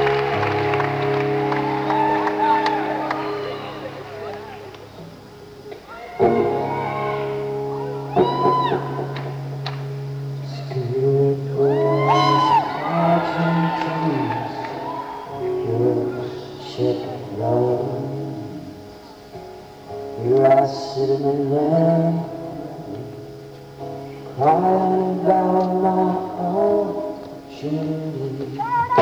Here I sit in the land, crying about my opportunity.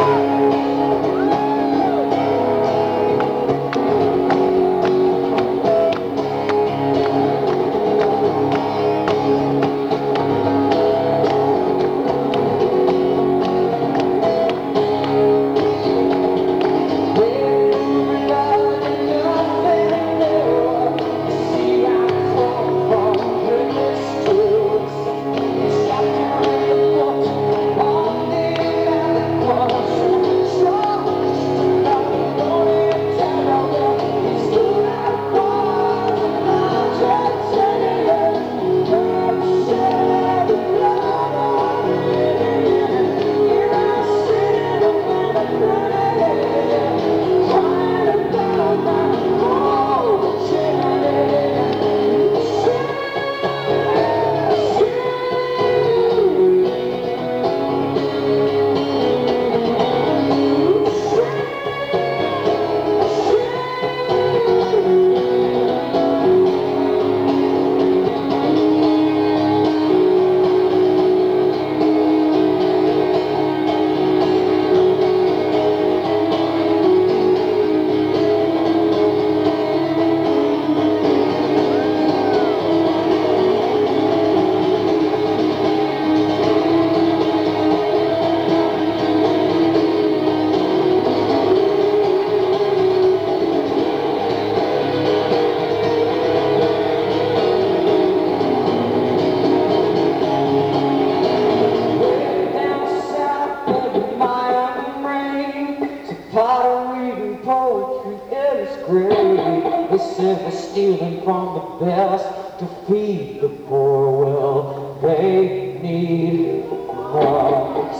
They say we're stealing from the best to feed the poor. Well, they need more.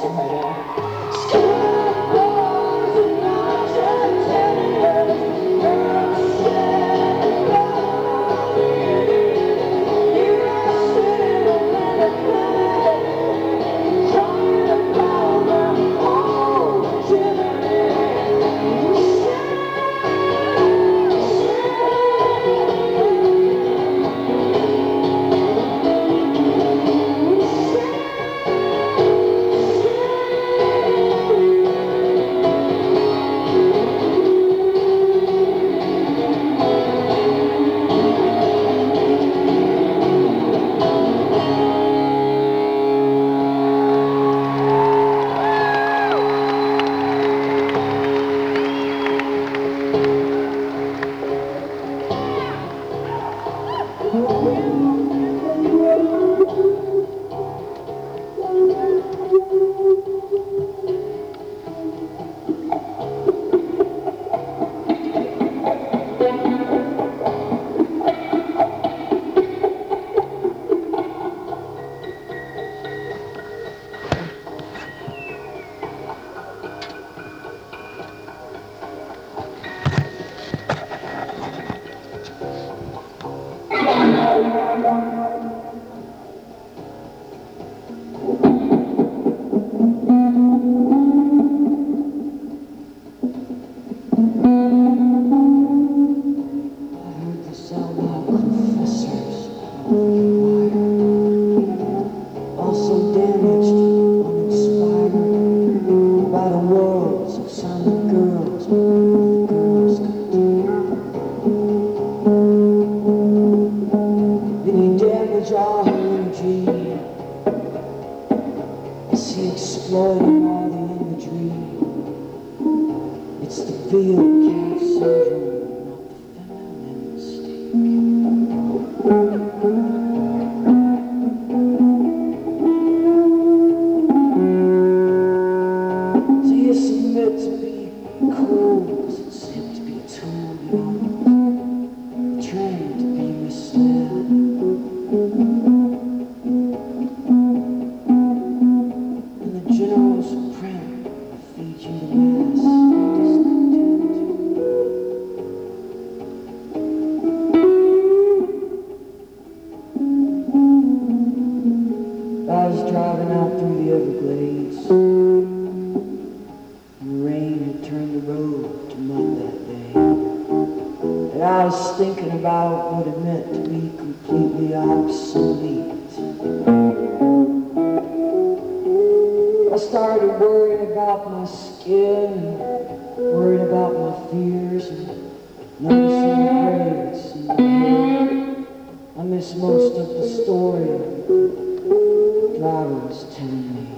Also damaged, uninspired by the worlds of silent girls, girls could do. Then you damage all her energy. I see exploiting all the imagery. It's the veiled cat syndrome, not the feminine mistake. To be cool because it seemed to be a tool, trained to be misled. And the generals print feed you the mass. was thinking about what it meant to be completely obsolete. I started worrying about my skin, worrying about my fears, and noticing the braids in my hair. I miss most of the story the driver was telling me.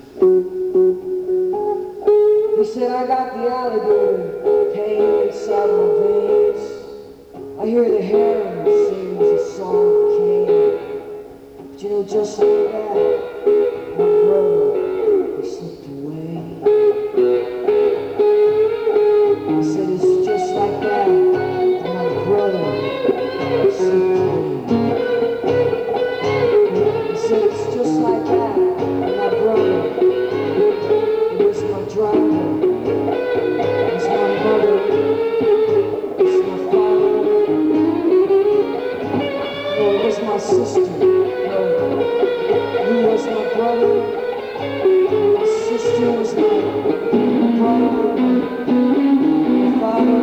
He said, I got the alligator pain inside my veins. I hear the heron sing a song of Cain. But you know, just like that, my brother, he slipped away. He said, it's just like that, my brother, he slipped away. He said, it's just like that, my brother, it was my driver, it was my mother, it's my father, no, it was my sister, no, he was my brother, my sister was my brother, my father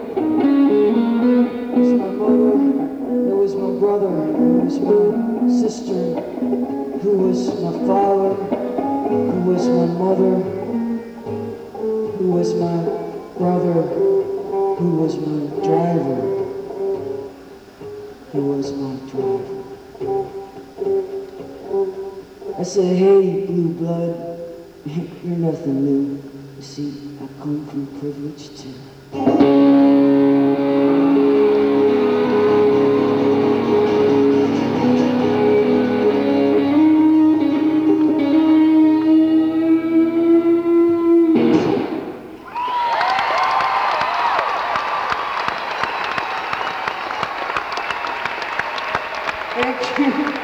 was my mother, there was my brother, there was my sister, who was my father, who was my mother, who was my brother, who was my driver, who was my driver. I said, hey, blue blood, you're nothing new. You see, I come from privilege too. Thank you.